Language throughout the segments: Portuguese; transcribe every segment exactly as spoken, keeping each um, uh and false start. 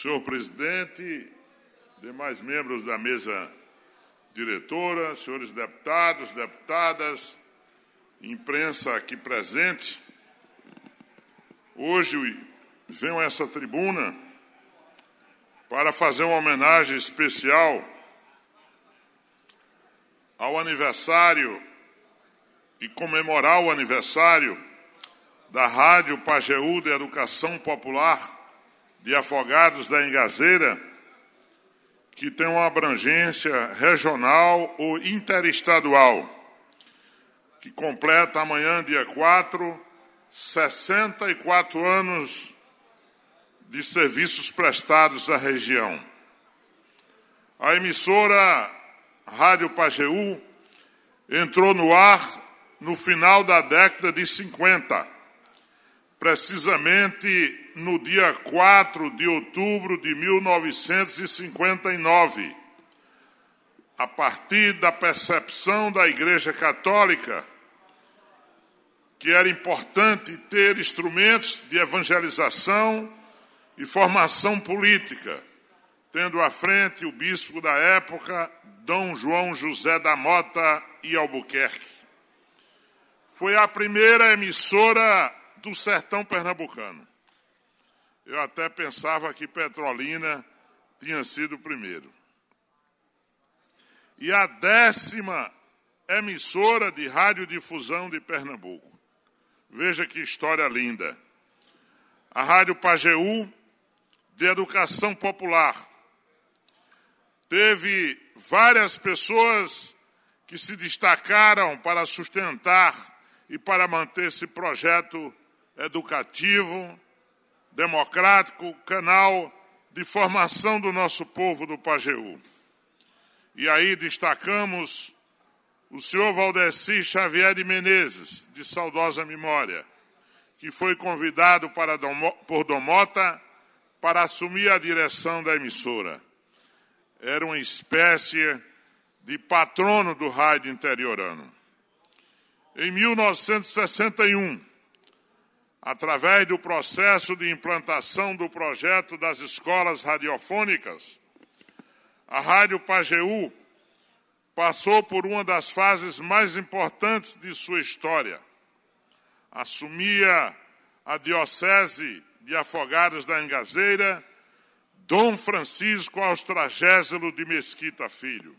senhor presidente, demais membros da mesa diretora, senhores deputados, deputadas, imprensa aqui presente, hoje venho a essa tribuna para fazer uma homenagem especial ao aniversário e comemorar o aniversário da Rádio Pajeú de Educação Popular de Afogados da Engazeira, que tem uma abrangência regional ou interestadual, que completa amanhã, dia quatro, sessenta e quatro anos de serviços prestados à região. A emissora Rádio Pajeú entrou no ar no final da década de cinquenta, precisamente no dia quatro de outubro de mil novecentos e cinquenta e nove, a partir da percepção da Igreja Católica que era importante ter instrumentos de evangelização e formação política, tendo à frente o bispo da época, Dom João José da Mota e Albuquerque. Foi a primeira emissora do sertão pernambucano. Eu até pensava que Petrolina tinha sido o primeiro. E a décima emissora de radiodifusão de Pernambuco. Veja que história linda. A Rádio Pajeú, de Educação Popular. Teve várias pessoas que se destacaram para sustentar e para manter esse projeto educativo, democrático, canal de formação do nosso povo do Pajeú. E aí destacamos o senhor Valdeci Xavier de Menezes, de saudosa memória, que foi convidado para Dom, por Dom Mota para assumir a direção da emissora. Era uma espécie de patrono do rádio interiorano. Em mil novecentos e sessenta e um, através do processo de implantação do projeto das escolas radiofônicas, a Rádio Pajeú passou por uma das fases mais importantes de sua história. Assumia a diocese de Afogados da Engazeira Dom Francisco Austragésilo de Mesquita Filho.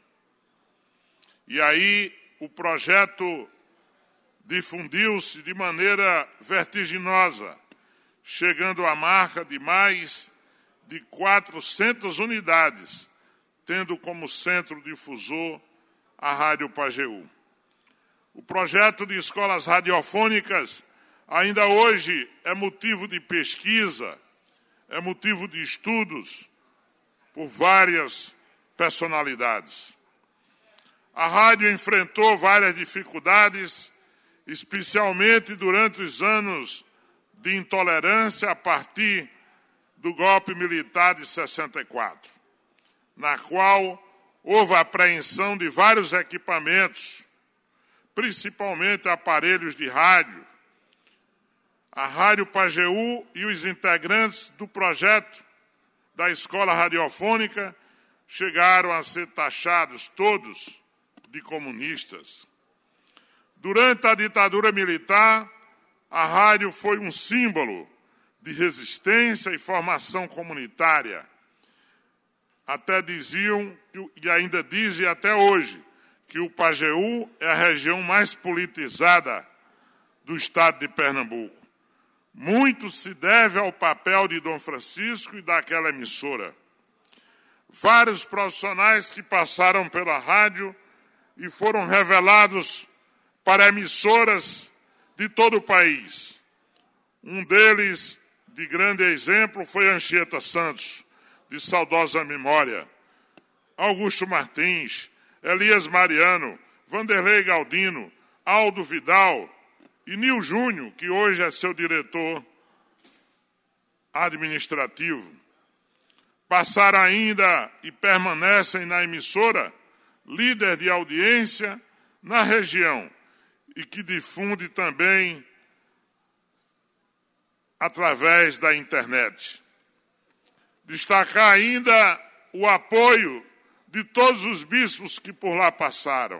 E aí o projeto difundiu-se de maneira vertiginosa, chegando à marca de mais de quatrocentas unidades, tendo como centro difusor a Rádio Pajeú. O projeto de escolas radiofônicas ainda hoje é motivo de pesquisa, é motivo de estudos por várias personalidades. A rádio enfrentou várias dificuldades, especialmente durante os anos de intolerância a partir do golpe militar de sessenta e quatro, na qual houve a apreensão de vários equipamentos, principalmente aparelhos de rádio. A Rádio Pajeú e os integrantes do projeto da escola radiofônica chegaram a ser taxados todos de comunistas. Durante a ditadura militar, a rádio foi um símbolo de resistência e formação comunitária. Até diziam, e ainda dizem até hoje, que o Pajeú é a região mais politizada do estado de Pernambuco. Muito se deve ao papel de Dom Francisco e daquela emissora. Vários profissionais que passaram pela rádio e foram revelados para emissoras de todo o país. Um deles, de grande exemplo, foi Anchieta Santos, de saudosa memória, Augusto Martins, Elias Mariano, Vanderlei Galdino, Aldo Vidal e Nil Júnior, que hoje é seu diretor administrativo. Passaram ainda e permanecem na emissora líder de audiência na região e que difunde também através da internet. Destacar ainda o apoio de todos os bispos que por lá passaram,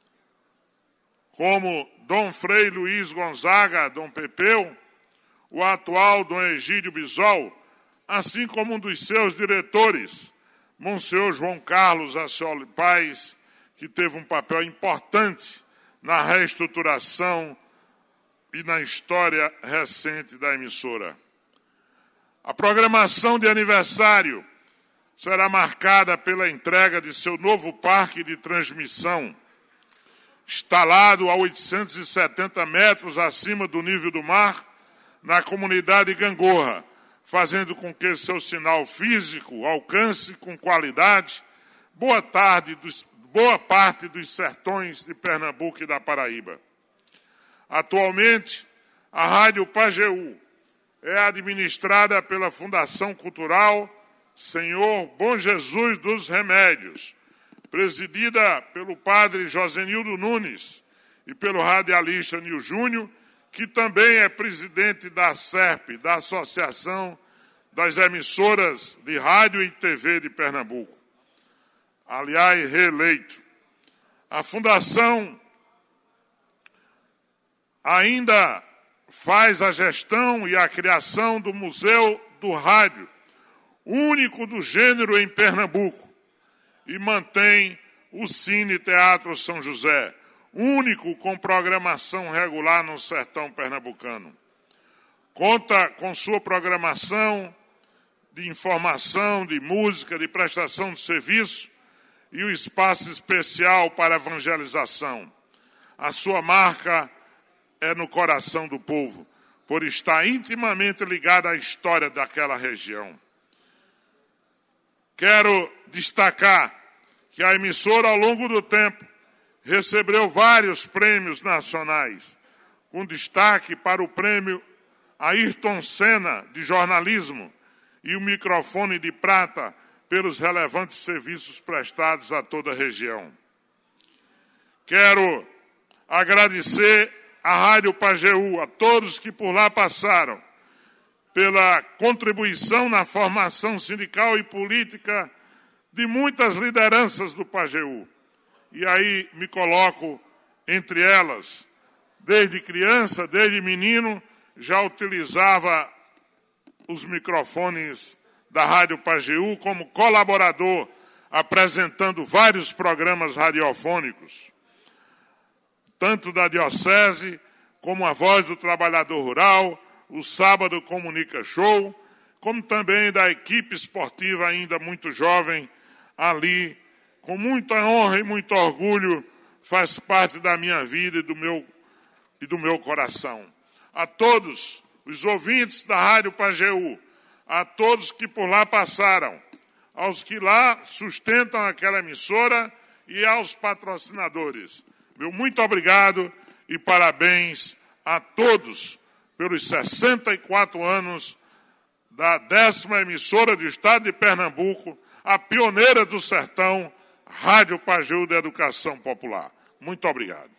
como Dom Frei Luiz Gonzaga, Dom Pepeu, o atual Dom Egídio Bisol, assim como um dos seus diretores, Monsenhor João Carlos Ascioli Paes, que teve um papel importante na reestruturação e na história recente da emissora. A programação de aniversário será marcada pela entrega de seu novo parque de transmissão, instalado a oitocentos e setenta metros acima do nível do mar, na comunidade Gangorra, fazendo com que seu sinal físico alcance com qualidade boa, tarde dos, boa parte dos sertões de Pernambuco e da Paraíba. Atualmente, a Rádio Pajeú é administrada pela Fundação Cultural Senhor Bom Jesus dos Remédios, presidida pelo padre Josenildo Nunes e pelo radialista Nil Júnior, que também é presidente da SERP, da Associação das Emissoras de Rádio e T V de Pernambuco. Aliás, reeleito. A Fundação ainda faz a gestão e a criação do Museu do Rádio, único do gênero em Pernambuco, e mantém o Cine Teatro São José, único com programação regular no sertão pernambucano. Conta com sua programação de informação, de música, de prestação de serviço e o espaço especial para evangelização. A sua marca é no coração do povo, por estar intimamente ligada à história daquela região. Quero destacar que a emissora, ao longo do tempo, recebeu vários prêmios nacionais, com destaque para o prêmio Ayrton Senna de jornalismo e o microfone de prata pelos relevantes serviços prestados a toda a região. Quero agradecer à Rádio Pajeú, a todos que por lá passaram, pela contribuição na formação sindical e política de muitas lideranças do Pajeú. E aí me coloco entre elas. Desde criança, desde menino, já utilizava os microfones da Rádio Pajeú como colaborador, apresentando vários programas radiofônicos, tanto da Diocese, como a Voz do Trabalhador Rural, o Sábado Comunica Show, como também da equipe esportiva ainda muito jovem, ali, com muita honra e muito orgulho, faz parte da minha vida e do meu, e do meu coração. A todos os ouvintes da Rádio Pajeú, a todos que por lá passaram, aos que lá sustentam aquela emissora e aos patrocinadores. Meu muito obrigado e parabéns a todos pelos sessenta e quatro anos da décima emissora do Estado de Pernambuco, a pioneira do sertão, Rádio Pajeú da Educação Popular. Muito obrigado.